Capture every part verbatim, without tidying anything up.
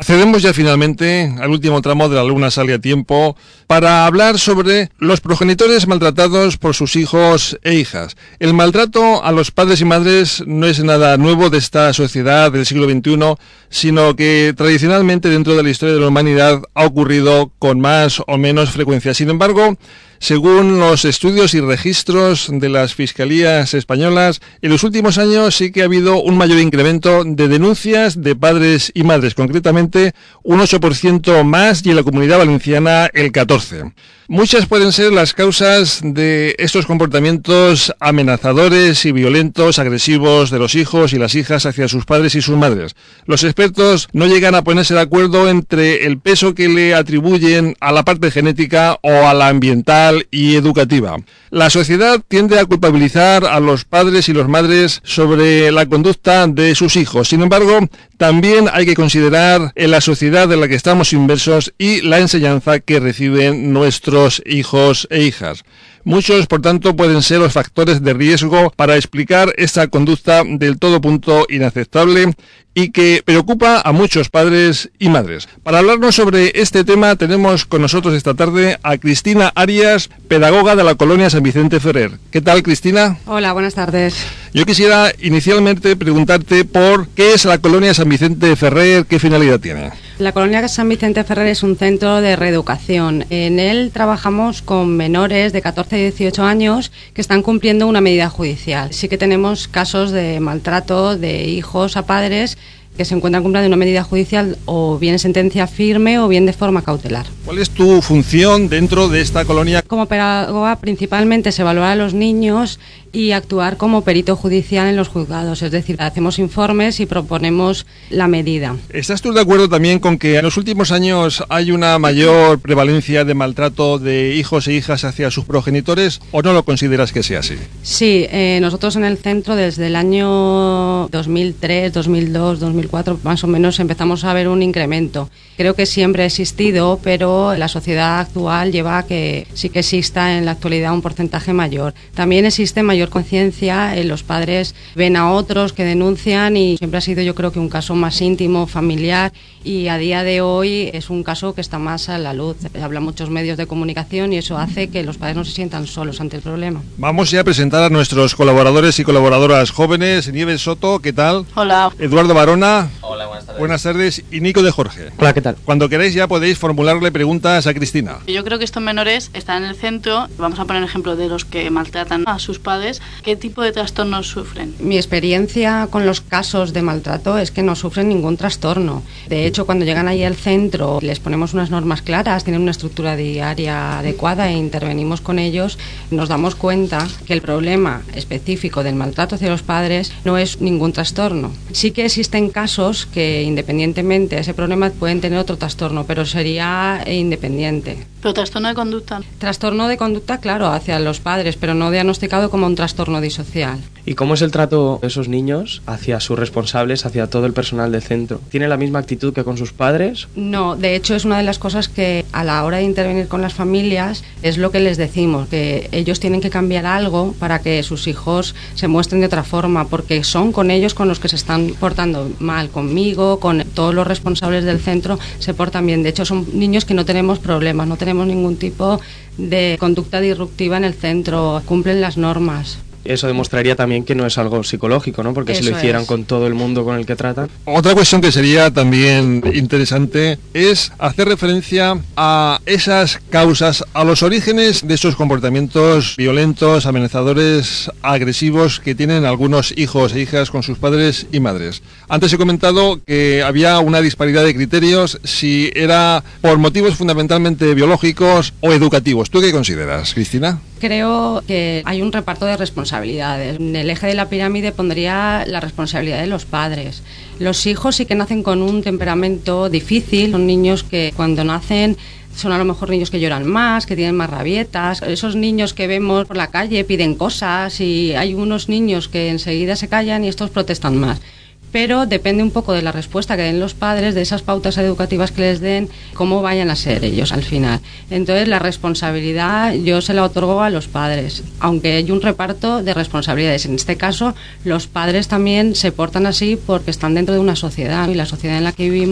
Accedemos ya finalmente al último tramo de La Luna Sale a Tiempo para hablar sobre los progenitores maltratados por sus hijos e hijas. El maltrato a los padres y madres no es nada nuevo de esta sociedad del siglo veintiuno, sino que tradicionalmente dentro de la historia de la humanidad ha ocurrido con más o menos frecuencia. Sin embargo, según los estudios y registros de las fiscalías españolas, en los últimos años sí que ha habido un mayor incremento de denuncias de padres y madres, concretamente un ocho por ciento más y en la Comunidad Valenciana el catorce por ciento. Muchas pueden ser las causas de estos comportamientos amenazadores y violentos, agresivos de los hijos y las hijas hacia sus padres y sus madres. Los expertos no llegan a ponerse de acuerdo entre el peso que le atribuyen a la parte genética o a la ambiental y educativa. La sociedad tiende a culpabilizar a los padres y las madres sobre la conducta de sus hijos. Sin embargo, también hay que considerar en la sociedad en la que estamos inmersos y la enseñanza que reciben nuestros hijos e hijas. Muchos, por tanto, pueden ser los factores de riesgo para explicar esta conducta del todo punto inaceptable y que preocupa a muchos padres y madres. Para hablarnos sobre este tema tenemos con nosotros esta tarde a Cristina Arias, pedagoga de la Colonia San Vicente Ferrer. ¿Qué tal, Cristina? Hola, buenas tardes. Yo quisiera inicialmente preguntarte por qué es la Colonia San Vicente Ferrer, qué finalidad tiene. La Colonia San Vicente Ferrer es un centro de reeducación. En él trabajamos con menores de catorce a dieciocho años que están cumpliendo una medida judicial. Sí que tenemos casos de maltrato de hijos a padres que se encuentran cumpliendo una medida judicial o bien en sentencia firme o bien de forma cautelar. ¿Cuál es tu función dentro de esta colonia? Como pedagoga principalmente es evaluar a los niños y actuar como perito judicial en los juzgados, es decir, hacemos informes y proponemos la medida. ¿Estás tú de acuerdo también con que en los últimos años hay una mayor prevalencia de maltrato de hijos e hijas hacia sus progenitores o no lo consideras que sea así? Sí, eh, nosotros en el centro desde el año dos mil tres, dos mil dos, dos mil cuatro más o menos empezamos a ver un incremento. Creo que siempre ha existido, pero la sociedad actual lleva a que sí que exista en la actualidad un porcentaje mayor. También existe mayor conciencia, eh, los padres ven a otros que denuncian y siempre ha sido yo creo que un caso más íntimo, familiar y a día de hoy es un caso que está más a la luz. Hablan muchos medios de comunicación y eso hace que los padres no se sientan solos ante el problema. Vamos ya a presentar a nuestros colaboradores y colaboradoras jóvenes. Nieves Soto, ¿qué tal? Hola. Eduardo Barona. Hola, buenas tardes. Buenas tardes. Y Nico de Jorge. Hola, ¿qué tal? Cuando queráis ya podéis formularle preguntas a Cristina. Yo creo que estos menores están en el centro. Vamos a poner ejemplo de los que maltratan a sus padres. ¿Qué tipo de trastornos sufren? Mi experiencia con los casos de maltrato es que no sufren ningún trastorno. De hecho, cuando llegan ahí al centro les ponemos unas normas claras, tienen una estructura diaria adecuada e intervenimos con ellos, nos damos cuenta que el problema específico del maltrato hacia los padres no es ningún trastorno. Sí que existen casos que independientemente de ese problema pueden tener otro trastorno, pero sería independiente. ¿Pero trastorno de conducta? Trastorno de conducta, claro, hacia los padres, pero no diagnosticado como un trastorno disocial. ¿Y cómo es el trato de esos niños hacia sus responsables, hacia todo el personal del centro? ¿Tiene la misma actitud que con sus padres? No, de hecho es una de las cosas que a la hora de intervenir con las familias es lo que les decimos, que ellos tienen que cambiar algo para que sus hijos se muestren de otra forma, porque son con ellos con los que se están portando mal, conmigo, con todos los responsables del centro se portan bien. De hecho son niños que no tenemos problemas, no tenemos ningún tipo de conducta disruptiva en el centro, cumplen las normas. Eso demostraría también que no es algo psicológico, ¿no? Porque Eso si lo hicieran es. con todo el mundo con el que tratan. Otra cuestión que sería también interesante es hacer referencia a esas causas, a los orígenes de esos comportamientos violentos, amenazadores, agresivos que tienen algunos hijos e hijas con sus padres y madres. Antes he comentado que había una disparidad de criterios, si era por motivos fundamentalmente biológicos o educativos. ¿Tú qué consideras, Cristina? Creo que hay un reparto de responsabilidades. En el eje de la pirámide pondría la responsabilidad de los padres. Los hijos sí que nacen con un temperamento difícil, son niños que cuando nacen son a lo mejor niños que lloran más, que tienen más rabietas, esos niños que vemos por la calle piden cosas y hay unos niños que enseguida se callan y estos protestan más. Pero depende un poco de la respuesta que den los padres, de esas pautas educativas que les den, cómo vayan a ser ellos al final. Entonces la responsabilidad yo se la otorgo a los padres, aunque hay un reparto de responsabilidades. En este caso los padres también se portan así porque están dentro de una sociedad y la sociedad en la que vivimos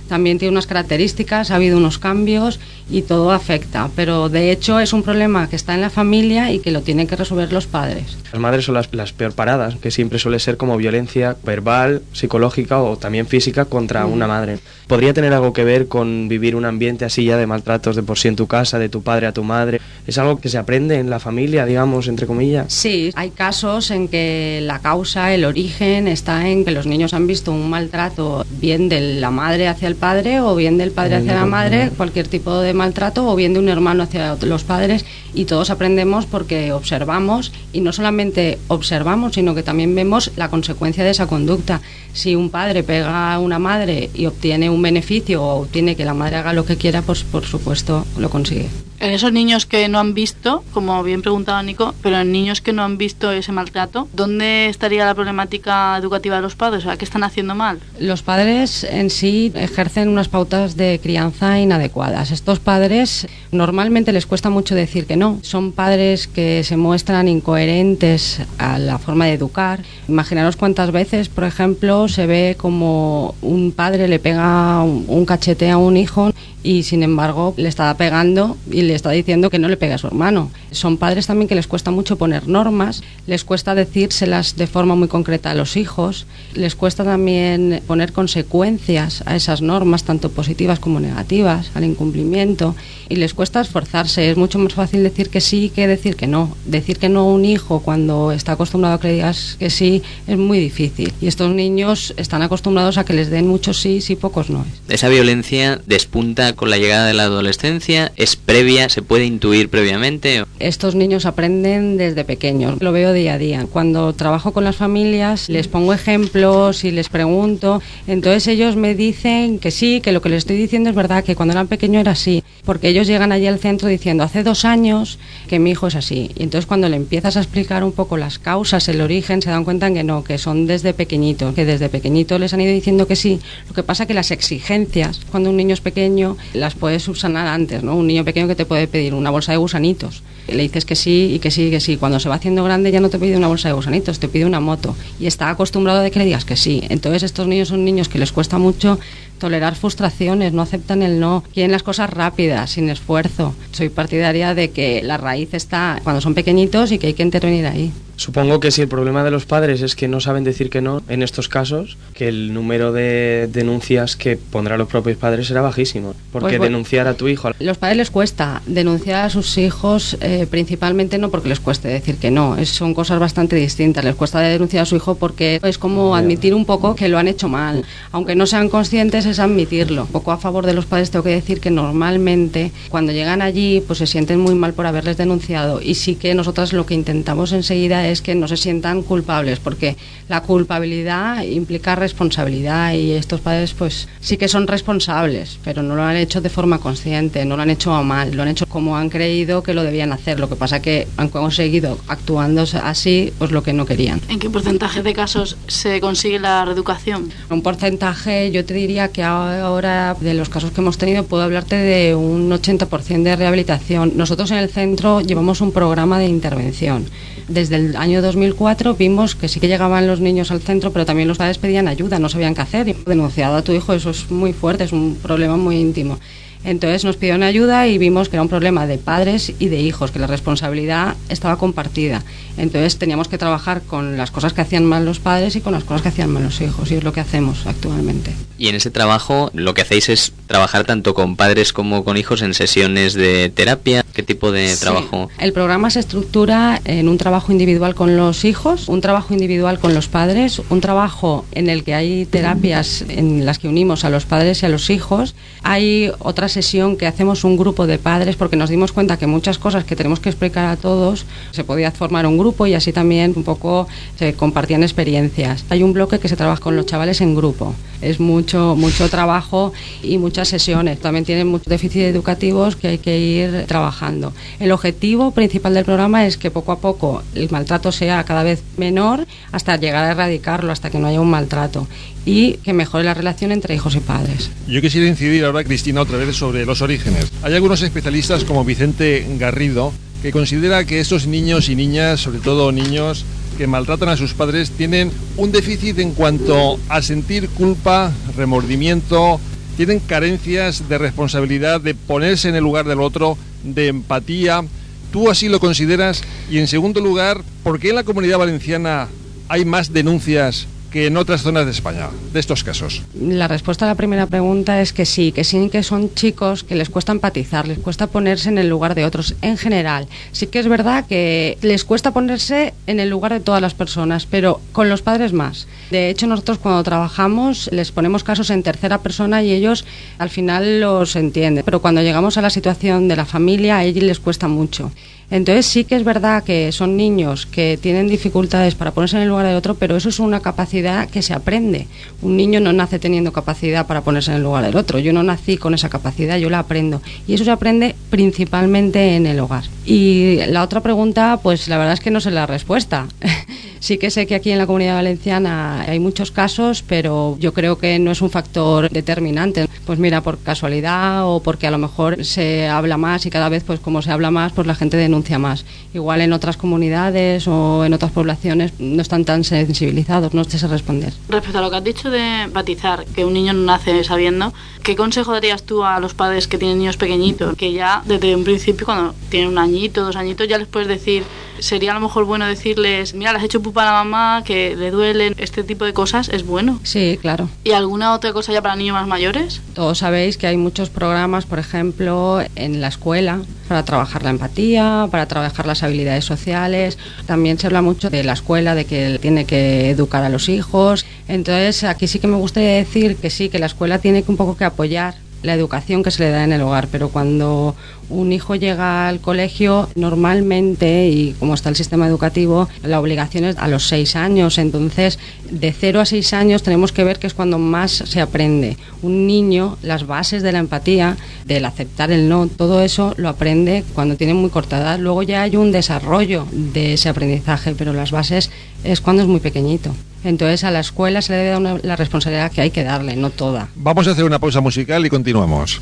también tiene unas características, ha habido unos cambios y todo afecta, pero de hecho es un problema que está en la familia y que lo tienen que resolver los padres. Las madres son las, las peor paradas, que siempre suele ser como violencia verbal, psicológica o también física contra mm. una madre. ¿Podría tener algo que ver con vivir un ambiente así ya de maltratos de por sí en tu casa, de tu padre a tu madre? ¿Es algo que se aprende en la familia, digamos, entre comillas? Sí, hay casos en que la causa, el origen está en que los niños han visto un maltrato bien de la madre hacia el padre o bien del padre hacia la madre, cualquier tipo de maltrato, o bien de un hermano hacia los padres, y todos aprendemos porque observamos, y no solamente observamos, sino que también vemos la consecuencia de esa conducta. Si un padre pega a una madre y obtiene un beneficio o obtiene que la madre haga lo que quiera, pues por supuesto lo consigue. En esos niños que no han visto, como bien preguntaba Nico, pero en niños que no han visto ese maltrato, ¿dónde estaría la problemática educativa de los padres? O sea, ¿qué están haciendo mal? Los padres en sí ejercen unas pautas de crianza inadecuadas. Estos padres normalmente les cuesta mucho decir que no. Son padres que se muestran incoherentes a la forma de educar. Imaginaros cuántas veces, por ejemplo, se ve como un padre le pega un, un cachete a un hijo y sin embargo le está pegando y le está diciendo que no le pegue a su hermano. Son padres también que les cuesta mucho poner normas, les cuesta decírselas de forma muy concreta a los hijos, les cuesta también poner consecuencias a esas normas, tanto positivas como negativas, al incumplimiento, y les cuesta esforzarse. Es mucho más fácil decir que sí que decir que no. Decir que no a un hijo cuando está acostumbrado a que le digas que sí es muy difícil, y estos niños están acostumbrados a que les den muchos sí y pocos no. Esa violencia despunta con la llegada de la adolescencia, es previa, se puede intuir previamente. Estos niños aprenden desde pequeños, lo veo día a día. Cuando trabajo con las familias les pongo ejemplos y les pregunto, entonces ellos me dicen que sí, que lo que les estoy diciendo es verdad, que cuando eran pequeños era así, porque ellos llegan allí al centro diciendo hace dos años que mi hijo es así, y entonces cuando le empiezas a explicar un poco las causas, el origen, se dan cuenta que no, que son desde pequeñitos, que desde pequeñitos les han ido diciendo que sí. Lo que pasa que las exigencias, cuando un niño es pequeño, las puedes subsanar antes, ¿no? Un niño pequeño que te puede pedir una bolsa de gusanitos, le dices que sí y que sí y que sí. Cuando se va haciendo grande ya no te pide una bolsa de gusanitos, te pide una moto, y está acostumbrado a que le digas que sí. Entonces estos niños son niños que les cuesta mucho tolerar frustraciones, no aceptan el no, quieren las cosas rápidas, sin esfuerzo. Soy partidaria de que la raíz está cuando son pequeñitos y que hay que intervenir ahí. Supongo que si el problema de los padres es que no saben decir que no, en estos casos, que el número de denuncias que pondrán los propios padres será bajísimo. Porque pues, bueno, denunciar a tu hijo... A los padres les cuesta denunciar a sus hijos, eh, principalmente no porque les cueste decir que no, es, son cosas bastante distintas. Les cuesta denunciar a su hijo porque es como admitir un poco que lo han hecho mal. Aunque no sean conscientes, es admitirlo. Un poco a favor de los padres tengo que decir que normalmente cuando llegan allí pues se sienten muy mal por haberles denunciado, y sí que nosotras lo que intentamos enseguida es que no se sientan culpables, porque la culpabilidad implica responsabilidad, y estos padres pues sí que son responsables, pero no lo han hecho de forma consciente, no lo han hecho a mal, lo han hecho como han creído que lo debían hacer. Lo que pasa que han conseguido actuando así pues lo que no querían. ¿En qué porcentaje de casos se consigue la reeducación? Un porcentaje, yo te diría que ahora de los casos que hemos tenido puedo hablarte de un ochenta por ciento de rehabilitación. Nosotros en el centro llevamos un programa de intervención. Desde el año dos mil cuatro vimos que sí que llegaban los niños al centro, pero también los padres pedían ayuda, no sabían qué hacer. Y denunciado a tu hijo, eso es muy fuerte, es un problema muy íntimo. Entonces nos pidieron ayuda y vimos que era un problema de padres y de hijos, que la responsabilidad estaba compartida. Entonces teníamos que trabajar con las cosas que hacían mal los padres y con las cosas que hacían mal los hijos, y es lo que hacemos actualmente. Y en ese trabajo lo que hacéis es trabajar tanto con padres como con hijos en sesiones de terapia. ¿Qué tipo de sí. trabajo? El programa se estructura en un trabajo individual con los hijos, un trabajo individual con los padres, un trabajo en el que hay terapias en las que unimos a los padres y a los hijos. Hay otra sesión que hacemos un grupo de padres, porque nos dimos cuenta que muchas cosas que tenemos que explicar a todos, se podía formar un grupo y así también un poco se compartían experiencias. Hay un bloque que se trabaja con los chavales en grupo. Es mucho, mucho trabajo y muchas sesiones. También tienen muchos déficits educativos que hay que ir trabajando. El objetivo principal del programa es que poco a poco el maltrato sea cada vez menor hasta llegar a erradicarlo, hasta que no haya un maltrato, y que mejore la relación entre hijos y padres. Yo quisiera incidir ahora, Cristina, otra vez sobre los orígenes. Hay algunos especialistas como Vicente Garrido que considera que estos niños y niñas, sobre todo niños que maltratan a sus padres, tienen un déficit en cuanto a sentir culpa, remordimiento tienen carencias de responsabilidad, de ponerse en el lugar del otro, de empatía. ¿Tú así lo consideras? Y en segundo lugar, ¿por qué en la Comunidad Valenciana hay más denuncias que en otras zonas de España, de estos casos? La respuesta a la primera pregunta es que sí, que sí que son chicos que les cuesta empatizar, les cuesta ponerse en el lugar de otros en general. Sí que es verdad que les cuesta ponerse en el lugar de todas las personas, pero con los padres más. De hecho, nosotros cuando trabajamos les ponemos casos en tercera persona y ellos al final los entienden, pero cuando llegamos a la situación de la familia, a ellos les cuesta mucho. Entonces sí que es verdad que son niños que tienen dificultades para ponerse en el lugar de otro, pero eso es una capacidad que se aprende. Un niño no nace teniendo capacidad para ponerse en el lugar del otro. Yo no nací con esa capacidad, yo la aprendo. Y eso se aprende principalmente en el hogar. Y la otra pregunta, pues la verdad es que no sé la respuesta. Sí que sé que aquí en la Comunidad Valenciana hay muchos casos, pero yo creo que no es un factor determinante. Pues mira, por casualidad o porque a lo mejor se habla más y cada vez, pues como se habla más, pues la gente denuncia más. Igual en otras comunidades o en otras poblaciones no están tan sensibilizados, no sé responder. Respecto a lo que has dicho de empatizar, que un niño no nace sabiendo, ¿qué consejo darías tú a los padres que tienen niños pequeñitos? Que ya desde un principio, cuando tienen un añito, dos añitos, ya les puedes decir, sería a lo mejor bueno decirles, mira, le has hecho pupa a la mamá, que le duelen, este tipo de cosas es bueno. Sí, claro. ¿Y alguna otra cosa ya para niños más mayores? Todos sabéis que hay muchos programas, por ejemplo, en la escuela, para trabajar la empatía, para trabajar las habilidades sociales. También se habla mucho de la escuela, de que tiene que educar a los hijos. Entonces, aquí sí que me gustaría decir que sí, que la escuela tiene que un poco que apoyar la educación que se le da en el hogar, pero cuando un hijo llega al colegio, normalmente, y como está el sistema educativo, la obligación es a los seis años, entonces de cero a seis años tenemos que ver que es cuando más se aprende. Un niño, las bases de la empatía, del aceptar el no, todo eso lo aprende cuando tiene muy corta edad. Luego ya hay un desarrollo de ese aprendizaje, pero las bases es cuando es muy pequeñito. Entonces a la escuela se le debe dar una, la responsabilidad que hay que darle, no toda. Vamos a hacer una pausa musical y continuamos.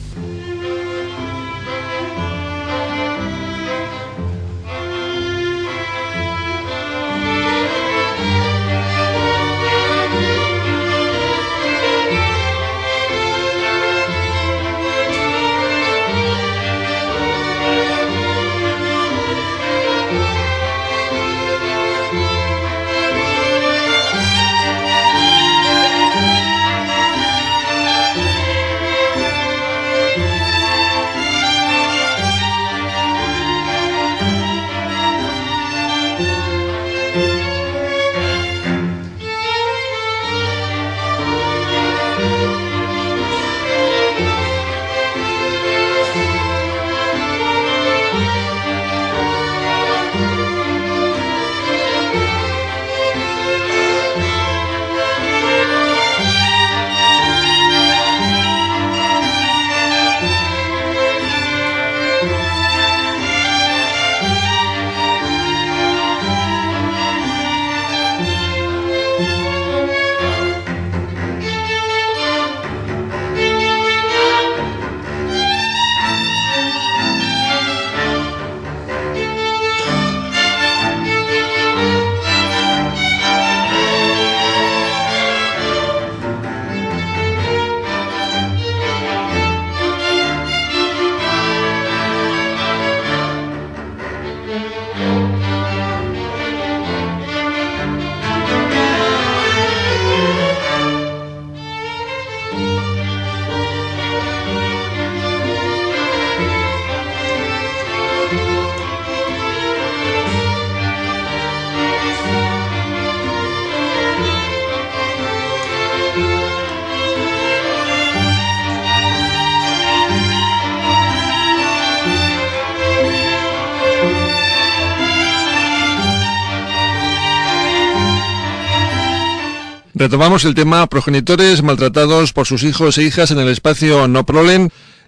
Retomamos el tema progenitores maltratados por sus hijos e hijas en el espacio No Problem.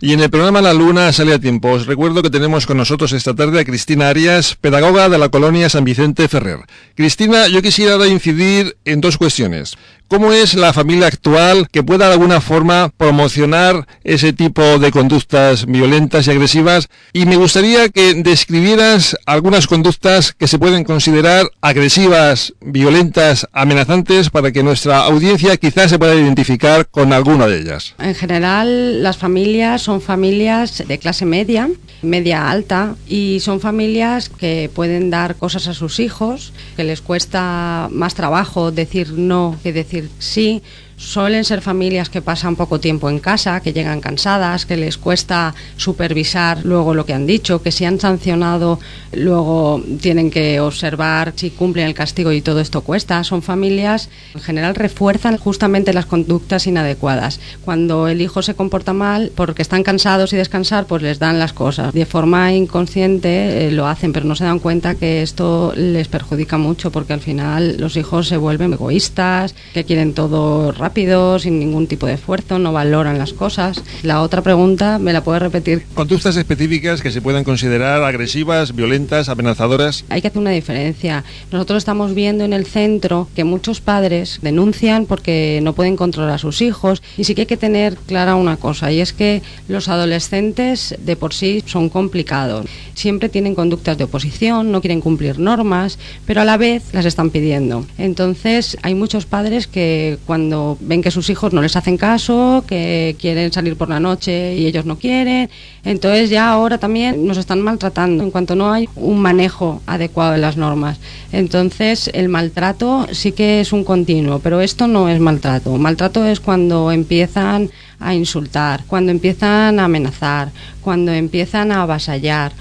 Y en el programa La Luna sale a tiempo. Os recuerdo que tenemos con nosotros esta tarde a Cristina Arias, pedagoga de la colonia San Vicente Ferrer. Cristina, yo quisiera incidir en dos cuestiones. ¿Cómo es la familia actual que pueda de alguna forma promocionar ese tipo de conductas violentas y agresivas? Y me gustaría que describieras algunas conductas que se pueden considerar agresivas, violentas, amenazantes, para que nuestra audiencia quizás se pueda identificar con alguna de ellas. En general, las familias son familias de clase media, media alta, y son familias que pueden dar cosas a sus hijos, que les cuesta más trabajo decir no que decir sí. Suelen ser familias que pasan poco tiempo en casa, que llegan cansadas, que les cuesta supervisar luego lo que han dicho, que si han sancionado luego tienen que observar si cumplen el castigo y todo esto cuesta. Son familias que en general refuerzan justamente las conductas inadecuadas. Cuando el hijo se comporta mal porque están cansados y descansar, pues les dan las cosas. De forma inconsciente eh, lo hacen, pero no se dan cuenta que esto les perjudica mucho, porque al final los hijos se vuelven egoístas, que quieren todo rápido, sin ningún tipo de esfuerzo, no valoran las cosas. La otra pregunta, ¿me la puedes repetir? Conductas específicas que se puedan considerar agresivas, violentas, amenazadoras. Hay que hacer una diferencia. Nosotros estamos viendo en el centro que muchos padres denuncian porque no pueden controlar a sus hijos, y sí que hay que tener clara una cosa, y es que los adolescentes de por sí son complicados. Siempre tienen conductas de oposición, no quieren cumplir normas, pero a la vez las están pidiendo. Entonces hay muchos padres que cuando ven que sus hijos no les hacen caso, que quieren salir por la noche y ellos no quieren, entonces ya ahora también nos están maltratando en cuanto no hay un manejo adecuado de las normas. Entonces el maltrato sí que es un continuo, pero esto no es maltrato. Maltrato es cuando empiezan a insultar, cuando empiezan a amenazar, cuando empiezan a avasallar,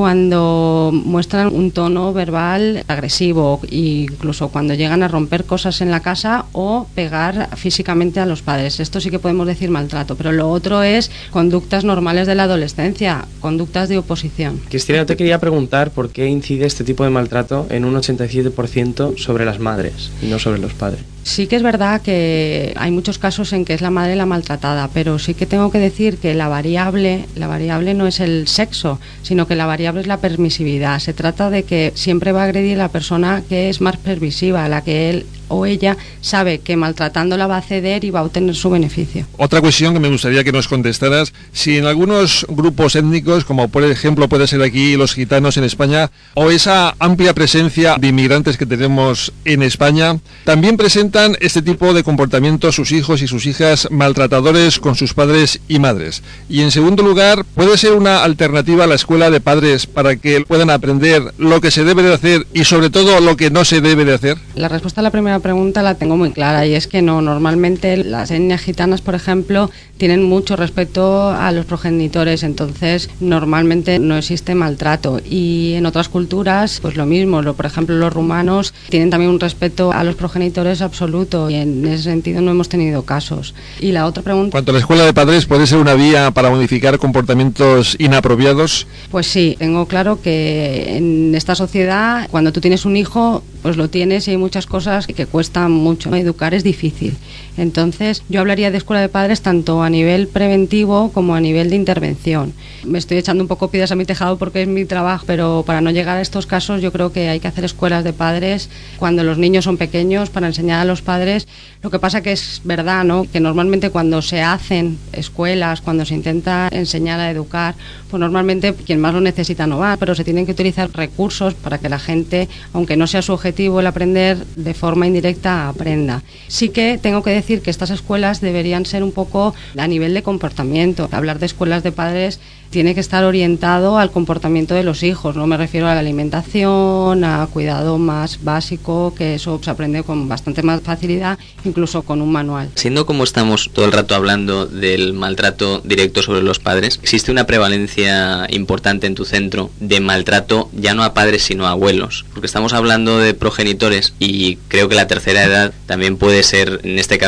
cuando muestran un tono verbal agresivo, incluso cuando llegan a romper cosas en la casa o pegar físicamente a los padres. Esto sí que podemos decir maltrato, pero lo otro es conductas normales de la adolescencia, conductas de oposición. Cristina, yo te quería preguntar por qué incide este tipo de maltrato en un ochenta y siete por ciento sobre las madres y no sobre los padres. Sí que es verdad que hay muchos casos en que es la madre la maltratada, pero sí que tengo que decir que la variable, la variable no es el sexo, sino que la variable es la permisividad. Se trata de que siempre va a agredir a la persona que es más permisiva, a la que él o ella sabe que maltratándola va a ceder y va a obtener su beneficio. Otra cuestión que me gustaría que nos contestaras, si en algunos grupos étnicos, como por ejemplo puede ser aquí los gitanos en España, o esa amplia presencia de inmigrantes que tenemos en España, también presentan este tipo de comportamientos sus hijos y sus hijas maltratadores con sus padres y madres. Y en segundo lugar, ¿puede ser una alternativa a la escuela de padres para que puedan aprender lo que se debe de hacer y sobre todo lo que no se debe de hacer? La respuesta a la primera pregunta la tengo muy clara, y es que no, normalmente las etnias gitanas, por ejemplo, tienen mucho respeto a los progenitores, entonces normalmente no existe maltrato, y en otras culturas pues lo mismo, lo, por ejemplo los rumanos tienen también un respeto a los progenitores absoluto, y en ese sentido no hemos tenido casos. Y la otra pregunta... ¿Cuanto a la escuela de padres puede ser una vía para modificar comportamientos inapropiados? Pues sí, tengo claro que en esta sociedad, cuando tú tienes un hijo, pues lo tienes y hay muchas cosas que cuestan mucho. Educar es difícil. Entonces, yo hablaría de escuela de padres tanto a nivel preventivo como a nivel de intervención. Me estoy echando un poco piedras a mi tejado porque es mi trabajo, pero para no llegar a estos casos yo creo que hay que hacer escuelas de padres cuando los niños son pequeños para enseñar a los padres. Lo que pasa que es verdad, ¿no?, que normalmente cuando se hacen escuelas, cuando se intenta enseñar a educar, pues normalmente quien más lo necesita no va, pero se tienen que utilizar recursos para que la gente, aunque no sea su objetivo el aprender, de forma indirecta aprenda. Sí que tengo que decir que estas escuelas deberían ser un poco a nivel de comportamiento. Hablar de escuelas de padres tiene que estar orientado al comportamiento de los hijos. No me refiero a la alimentación, a cuidado más básico, que eso se aprende con bastante más facilidad, incluso con un manual. Siendo como estamos todo el rato hablando del maltrato directo sobre los padres, ¿existe una prevalencia importante en tu centro de maltrato ya no a padres sino a abuelos? Porque estamos hablando de progenitores y creo que la tercera edad también puede ser, en este caso,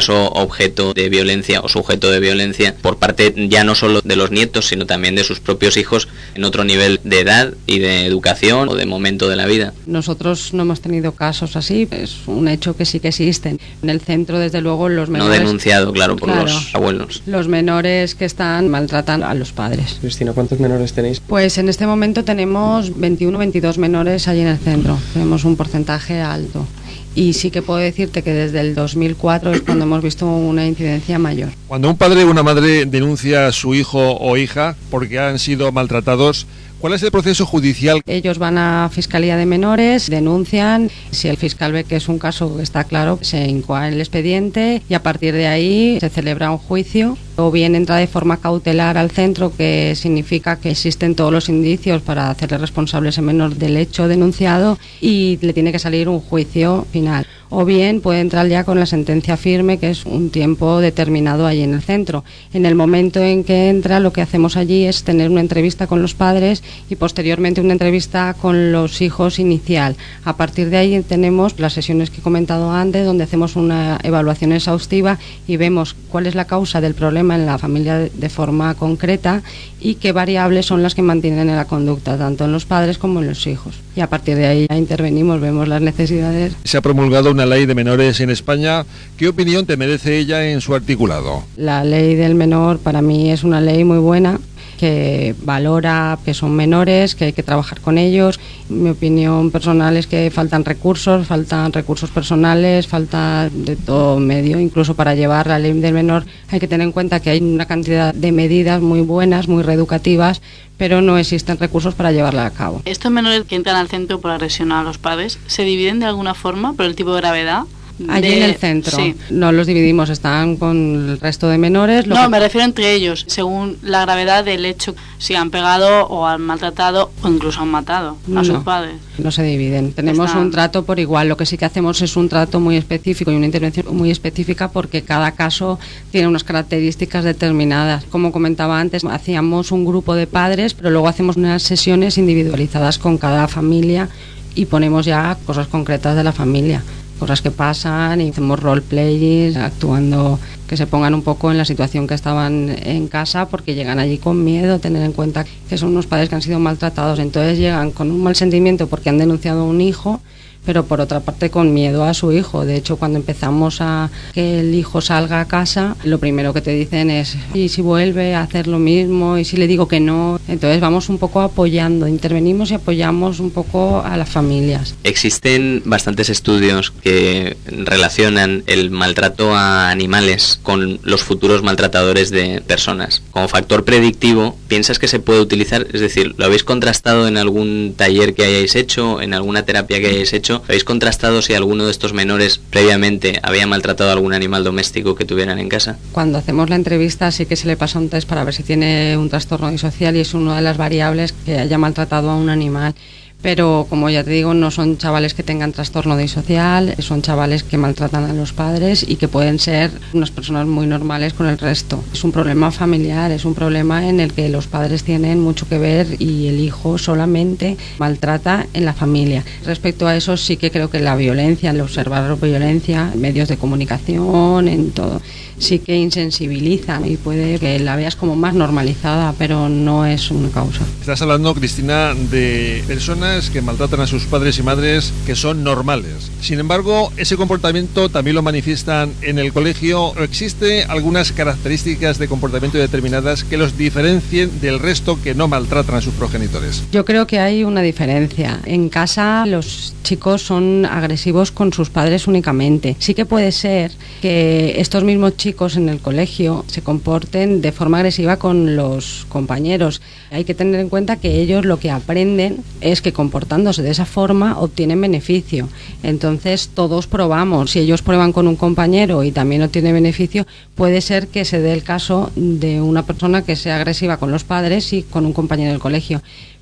caso objeto de violencia o sujeto de violencia por parte ya no solo de los nietos, sino también de sus propios hijos en otro nivel de edad y de educación o de momento de la vida. Nosotros no hemos tenido casos así, es un hecho que sí que existen. En el centro, desde luego, los menores... No denunciado, claro, por claro, los abuelos. Los menores que están maltratan a los padres. Cristina, ¿cuántos menores tenéis? Pues en este momento tenemos veintiuno, veintidós menores allí en el centro. Tenemos un porcentaje alto. Y sí que puedo decirte que desde el dos mil cuatro es cuando hemos visto una incidencia mayor. Cuando un padre o una madre denuncia a su hijo o hija porque han sido maltratados, ¿cuál es el proceso judicial? Ellos van a Fiscalía de Menores, denuncian, si el fiscal ve que es un caso que está claro, se incoa el expediente y a partir de ahí se celebra un juicio, o bien entra de forma cautelar al centro, que significa que existen todos los indicios para hacerle responsable ese menor del hecho denunciado y le tiene que salir un juicio final. O bien puede entrar ya con la sentencia firme, que es un tiempo determinado allí en el centro. En el momento en que entra, lo que hacemos allí es tener una entrevista con los padres y posteriormente una entrevista con los hijos inicial. A partir de ahí tenemos las sesiones que he comentado antes, donde hacemos una evaluación exhaustiva y vemos cuál es la causa del problema en la familia de forma concreta y qué variables son las que mantienen la conducta, tanto en los padres como en los hijos. Y a partir de ahí ya intervenimos, vemos las necesidades. Se ha promulgado una ley de menores en España. ¿Qué opinión te merece ella en su articulado? La ley del menor para mí es una ley muy buena, que valora que son menores, que hay que trabajar con ellos. Mi opinión personal es que faltan recursos, faltan recursos personales, falta de todo medio, incluso para llevar la ley del menor hay que tener en cuenta que hay una cantidad de medidas muy buenas, muy reeducativas, pero no existen recursos para llevarla a cabo. Estos menores que entran al centro por agresión a los padres, ¿se dividen de alguna forma por el tipo de gravedad? Allí de... en el centro, sí. No los dividimos, están con el resto de menores. Lo no, que... me refiero entre ellos, según la gravedad del hecho, si han pegado o han maltratado o incluso han matado a no, sus padres. No se dividen, tenemos Están... un trato por igual. Lo que sí que hacemos es un trato muy específico y una intervención muy específica porque cada caso tiene unas características determinadas. Como comentaba antes, hacíamos un grupo de padres, pero luego hacemos unas sesiones individualizadas con cada familia y ponemos ya cosas concretas de la familia, cosas que pasan y hacemos roleplaying, actuando, que se pongan un poco en la situación que estaban en casa porque llegan allí con miedo, tener en cuenta que son unos padres que han sido maltratados, entonces llegan con un mal sentimiento porque han denunciado a un hijo, pero por otra parte con miedo a su hijo. De hecho, cuando empezamos a que el hijo salga a casa, lo primero que te dicen es ¿y si vuelve a hacer lo mismo? ¿Y si le digo que no? Entonces vamos un poco apoyando, intervenimos y apoyamos un poco a las familias. Existen bastantes estudios que relacionan el maltrato a animales con los futuros maltratadores de personas. Como factor predictivo, ¿piensas que se puede utilizar? Es decir, ¿lo habéis contrastado en algún taller que hayáis hecho, en alguna terapia que hayáis hecho? ¿Habéis contrastado si alguno de estos menores previamente había maltratado a algún animal doméstico que tuvieran en casa? Cuando hacemos la entrevista sí que se le pasa un test para ver si tiene un trastorno disocial y es una de las variables que haya maltratado a un animal. Pero como ya te digo, no son chavales que tengan trastorno disocial, son chavales que maltratan a los padres y que pueden ser unas personas muy normales con el resto. Es un problema familiar, es un problema en el que los padres tienen mucho que ver y el hijo solamente maltrata en la familia. Respecto a eso sí que creo que la violencia, el observar la violencia, en medios de comunicación, en todo, sí que insensibiliza y puede que la veas como más normalizada, pero no es una causa. Estás hablando, Cristina, de personas que maltratan a sus padres y madres que son normales. Sin embargo, ese comportamiento también lo manifiestan en el colegio. ¿Existe algunas características de comportamiento determinadas que los diferencien del resto que no maltratan a sus progenitores? Yo creo que hay una diferencia. En casa los chicos son agresivos con sus padres únicamente. Sí que puede ser que estos mismos chicos en el colegio se comporten de forma agresiva con los compañeros. Hay que tener en cuenta que ellos lo que aprenden es que comportándose de esa forma obtienen beneficio. Entonces todos probamos. Si ellos prueban con un compañero y también obtiene beneficio, puede ser que se dé el caso de una persona que sea agresiva con los padres y con un compañero del colegio.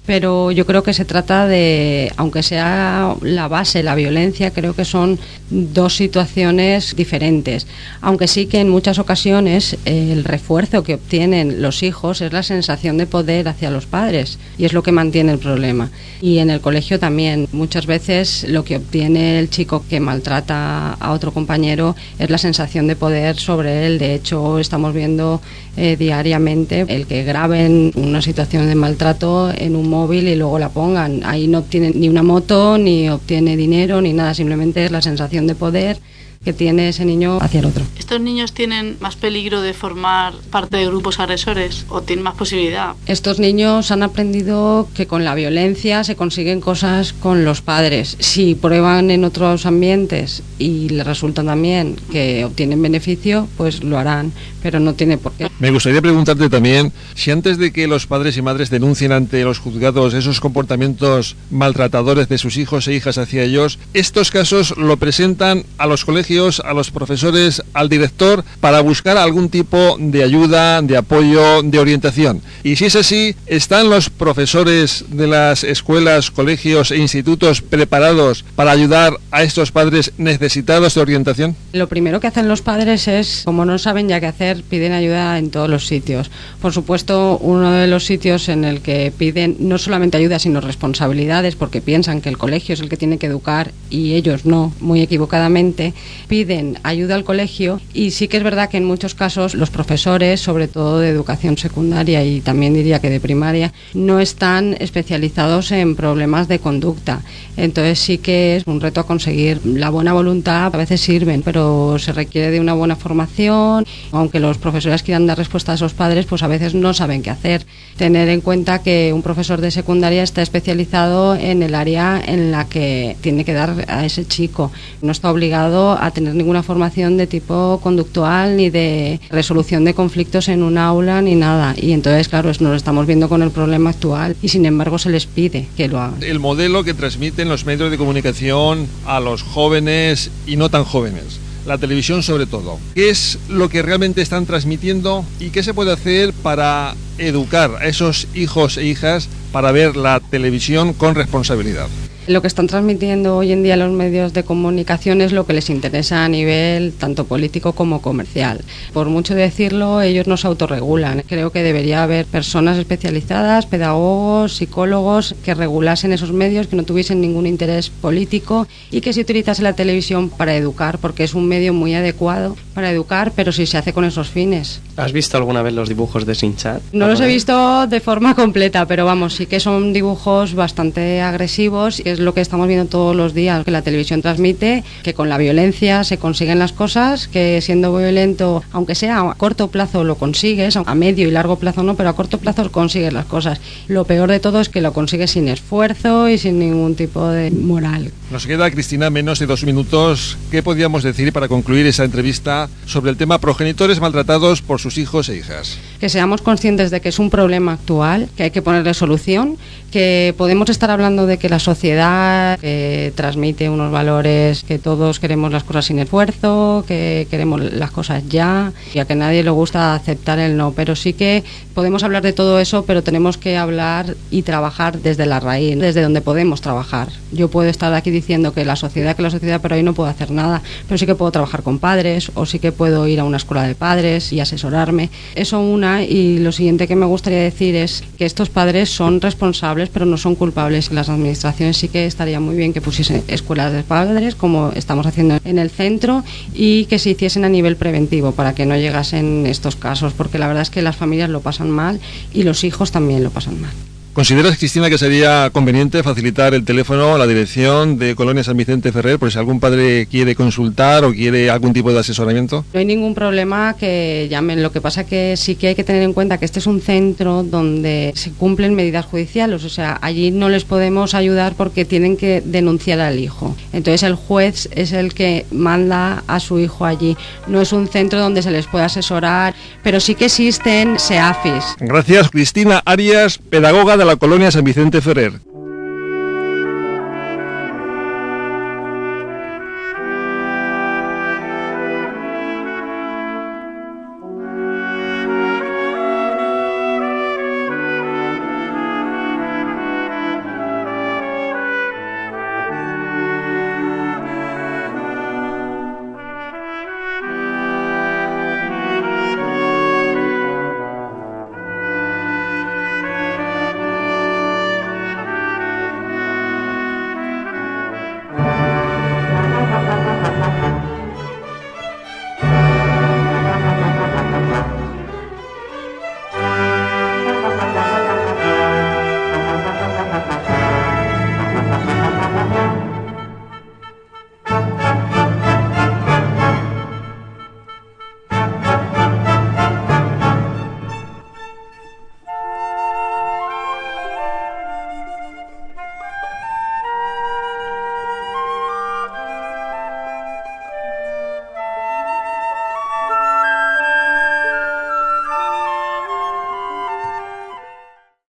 pero yo creo que se trata de, aunque sea la base, la violencia, creo que son dos situaciones diferentes, aunque sí que en muchas ocasiones eh, el refuerzo que obtienen los hijos es la sensación de poder hacia los padres y es lo que mantiene el problema. Y en el colegio también, muchas veces lo que obtiene el chico que maltrata a otro compañero es la sensación de poder sobre él. De hecho, estamos viendo eh, diariamente el que graben una situación de maltrato en un móvil y luego la pongan. Ahí no obtiene ni una moto, ni obtiene dinero, ni nada, simplemente es la sensación de poder que tiene ese niño hacia el otro. ¿Estos niños tienen más peligro de formar parte de grupos agresores o tienen más posibilidad? Estos niños han aprendido que con la violencia se consiguen cosas con los padres. Si prueban en otros ambientes y les resulta también que obtienen beneficio, pues lo harán, pero no tiene por qué. Me gustaría preguntarte también si antes de que los padres y madres denuncien ante los juzgados esos comportamientos maltratadores de sus hijos e hijas hacia ellos, estos casos lo presentan a los colegios, a los profesores, al director, para buscar algún tipo de ayuda, de apoyo, de orientación. Y si es así, ¿están los profesores de las escuelas, colegios e institutos preparados para ayudar a estos padres necesitados de orientación? Lo primero que hacen los padres es, como no saben ya qué hacer, piden ayuda en todos los sitios. Por supuesto, uno de los sitios en el que piden no solamente ayuda, sino responsabilidades, porque piensan que el colegio es el que tiene que educar y ellos no, muy equivocadamente, piden ayuda al colegio. Y sí que es verdad que en muchos casos los profesores, sobre todo de educación secundaria y también diría que de primaria, no están especializados en problemas de conducta. Entonces sí que es un reto a conseguir. La buena voluntad a veces sirven, pero se requiere de una buena formación. Aunque los profesores quieran dar respuesta a esos padres, pues a veces no saben qué hacer. Tener en cuenta que un profesor de secundaria está especializado en el área en la que tiene que dar a ese chico. No está obligado a tener ninguna formación de tipo conductual ni de resolución de conflictos en un aula ni nada. Y entonces, claro, nos lo estamos viendo con el problema actual y sin embargo se les pide que lo hagan. El modelo que transmiten los medios de comunicación a los jóvenes y no tan jóvenes, la televisión sobre todo, ¿qué es lo que realmente están transmitiendo y qué se puede hacer para educar a esos hijos e hijas para ver la televisión con responsabilidad? Lo que están transmitiendo hoy en día los medios de comunicación es lo que les interesa a nivel tanto político como comercial. Por mucho decirlo, ellos no se autorregulan. Creo que debería haber personas especializadas, pedagogos, psicólogos, que regulasen esos medios, que no tuviesen ningún interés político y que se utilizase la televisión para educar, porque es un medio muy adecuado para educar, pero si se hace con esos fines. ¿Has visto alguna vez los dibujos de Shin-Chan? No los he visto de forma completa, pero vamos, sí que son dibujos bastante agresivos. Es lo que estamos viendo todos los días, que la televisión transmite, que con la violencia se consiguen las cosas, que siendo violento, aunque sea a corto plazo lo consigues, a medio y largo plazo no, pero a corto plazo consigues las cosas. Lo peor de todo es que lo consigues sin esfuerzo y sin ningún tipo de moral. Nos queda, Cristina, menos de dos minutos. ¿Qué podríamos decir para concluir esa entrevista sobre el tema progenitores maltratados por sus hijos e hijas? Que seamos conscientes de que es un problema actual, que hay que ponerle solución, que podemos estar hablando de que la sociedad que transmite unos valores, que todos queremos las cosas sin esfuerzo, que queremos las cosas ya, y a que a nadie le gusta aceptar el no, pero sí que podemos hablar de todo eso, pero tenemos que hablar y trabajar desde la raíz, desde donde podemos trabajar. Yo puedo estar aquí diciendo que la sociedad, que la sociedad, pero ahí no puedo hacer nada, pero sí que puedo trabajar con padres, o sí que puedo ir a una escuela de padres y asesorarme. Eso una, y lo siguiente que me gustaría decir es que estos padres son responsables, pero no son culpables. Las administraciones sí que estaría muy bien que pusiesen escuelas de padres, como estamos haciendo en el centro, y que se hiciesen a nivel preventivo para que no llegasen estos casos, porque la verdad es que las familias lo pasan mal y los hijos también lo pasan mal. ¿Consideras, Cristina, que sería conveniente facilitar el teléfono a la dirección de Colonia San Vicente Ferrer, por si algún padre quiere consultar o quiere algún tipo de asesoramiento? No hay ningún problema que llamen. Lo que pasa que sí que hay que tener en cuenta que este es un centro donde se cumplen medidas judiciales. O sea, allí no les podemos ayudar porque tienen que denunciar al hijo. Entonces el juez es el que manda a su hijo allí. No es un centro donde se les pueda asesorar, pero sí que existen SEAFIS. Gracias, Cristina Arias, pedagoga de la Colonia San Vicente Ferrer.